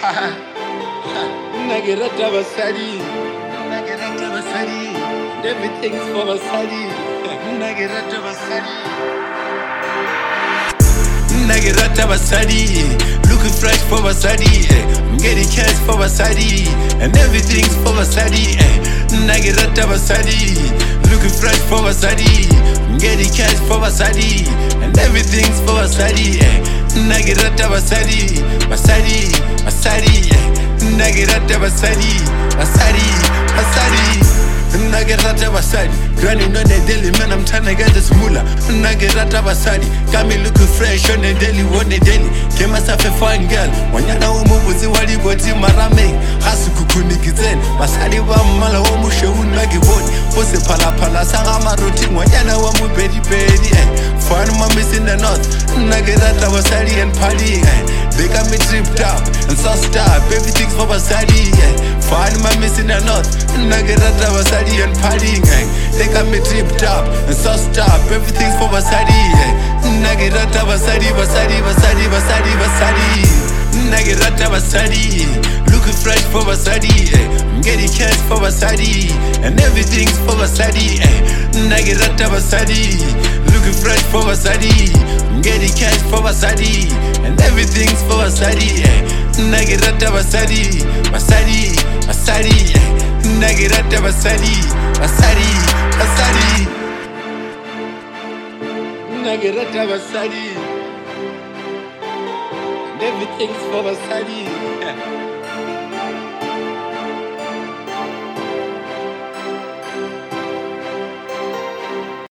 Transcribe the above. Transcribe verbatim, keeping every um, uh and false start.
Nagerata basadi, Nagerata basadi, everything's for basadi. Nagerata basadi, Nagerata basadi, looking fresh for basadi. I'm getting cash for basadi, and everything's for basadi. Nagerata basadi, looking fresh for basadi. I'm getting cash for basadi, and everything's for basadi. Nagerata basadi, basadi, basadi. Nagerata basadi, basadi, basadi. Nagerata basadi, grinding on the daily, man, I'm trying to get this moolah. Nagerata basadi, got me looking fresh on the daily, on the daily. Get myself a fine girl, wanyana umubuzi wali goti marame. Hasu kukunikizen, basadi wa mala wa mushe unagiboni. Pose pala pala, sanga maroti, wanyana wa mu bedi bedi. Fun mamis in the north, Nagerata basadi and party. They got me tripped up and so up, everything's for basadi. Fun mamis in the north, Nagerata basadi and partying. They got me tripped up and so up, everything's for basadi. Nagerata basadi, basadi, basadi, basadi, basadi. Nagerata basadi, looking fresh for basadi. I'm getting cash for basadi, and everything's for basadi. Nagerata basadi, looking fresh for basadi. I'm getting cash for basadi, and everything's for basadi. Nagerata basadi, basadi, basadi. Nagerata basadi, basadi, basadi. Nagerata basadi, and everything's for basadi.